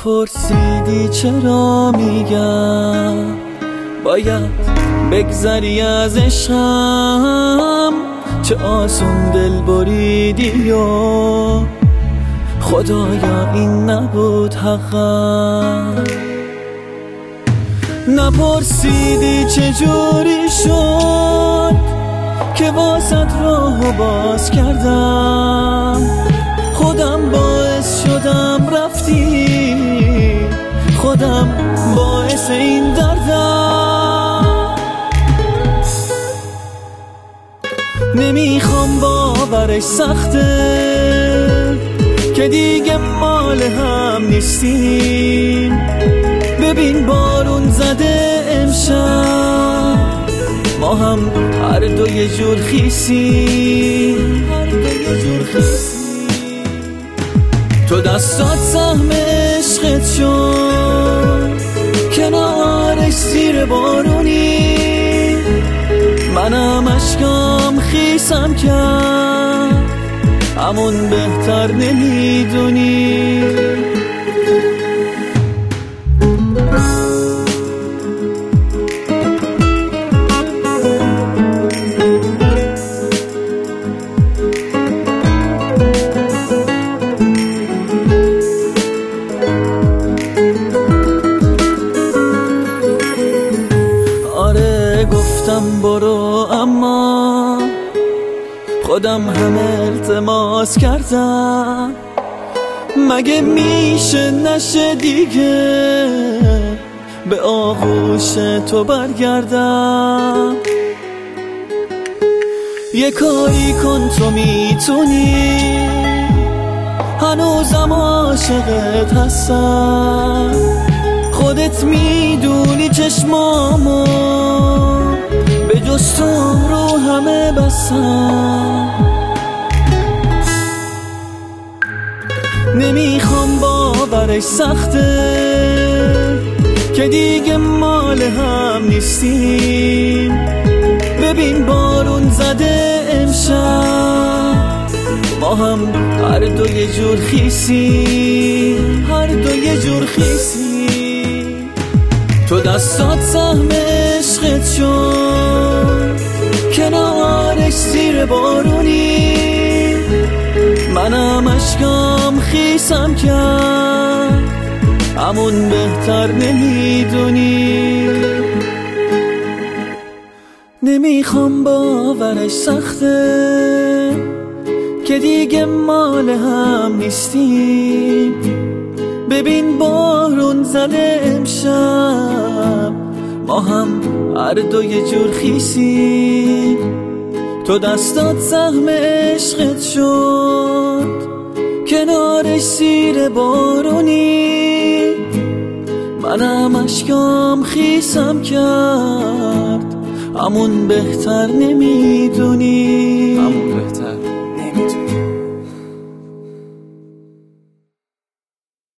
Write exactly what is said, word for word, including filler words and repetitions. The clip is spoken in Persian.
نپرسیدی چرا میگم باید بگذری از عشقم، چه آسون دل بریدی و خدایا این نبود حقم. نپرسیدی چجوری شد که واسط راهو باز کردم، خودم باعث شدم رفتی، خودم باعث این دردم. نمیخوام باورش سخته که دیگه مال هم نیستیم. ببین بارون زده امشب، ما هم هر دو یه جور خیسیم، هر دو یه جور خیسیم. تو دستات سهم عشقت شد، کنارش زیر بارونی، منم اشکام خیسم کرد، همون بهتر نمیدونی. گفتم برو اما خودم هم التماس کردم، مگه میشه نشه دیگه به آغوش تو برگردم. یه کاری کن تو میتونی، هنوزم عاشقت هستم، خودت میدونی چشمامو به جز تو رو همه بستم. نمیخوام باورش سخته که دیگه مال هم نیستیم. ببین بارون زده امشب، ما هم هر دو یه جور خیسیم، هر دو یه جور خیسیم. تو دستات سهم عشقت شد، کنارش زیر بارونی، منم اشکام خیسم کرد، همون بهتر نمیدونی. نمیخوام باورش سخته که دیگه مال هم نیستیم. ببین بارون زده امشب، ما هم هر دو یه جور خیسیم. تو دستات سهم عشقت شد، کنارش زیر بارونی، منم اشکام خیسم کرد، همون بهتر نمیدونی.